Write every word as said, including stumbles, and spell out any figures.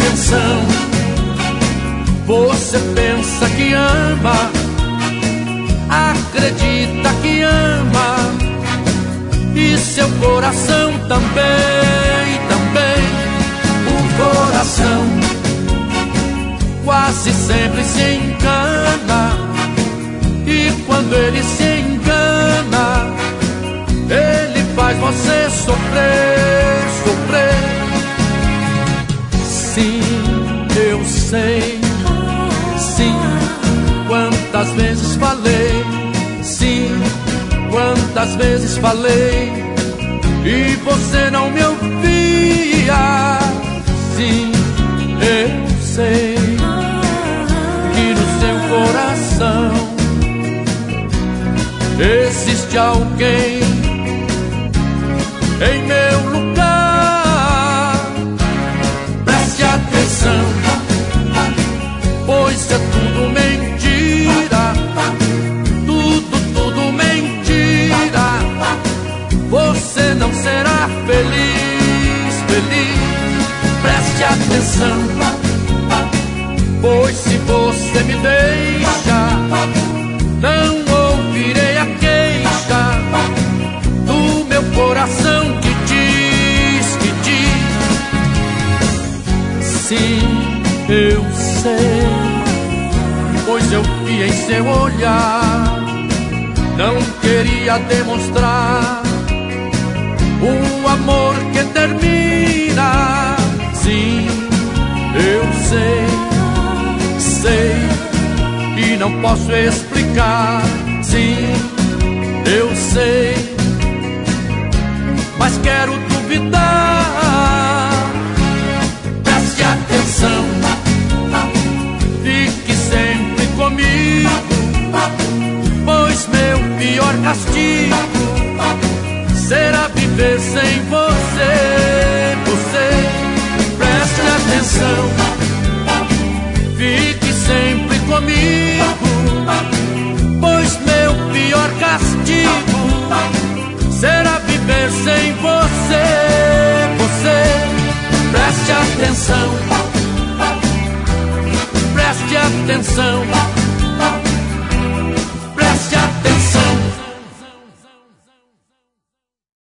atenção. Você pensa que ama, acredita que ama, e seu coração também, também. O coração quase sempre se engana, e quando ele se engana, ele faz você sofrer, sofrer. Sim, eu sei. Sim, quantas vezes falei. Sim, quantas vezes falei, e você não me ouvia. Sim, eu sei que no seu coração existe alguém em meu lugar. Preste atenção, pois é tudo mentira, tudo, tudo mentira. Você não será feliz, feliz. Preste atenção, pois se você me deixa, não ouvirei a queixa do meu coração que diz, que diz. Sim, eu sei, pois eu vi em seu olhar, não queria demonstrar um amor que termina. Sim, eu sei, sei, e não posso explicar. Sim, eu sei, mas quero duvidar. Preste atenção, fique sempre comigo, pois meu pior castigo será viver sem você, você. Preste atenção, fique sempre comigo, pois meu pior castigo será viver sem você, você. Preste atenção, preste atenção,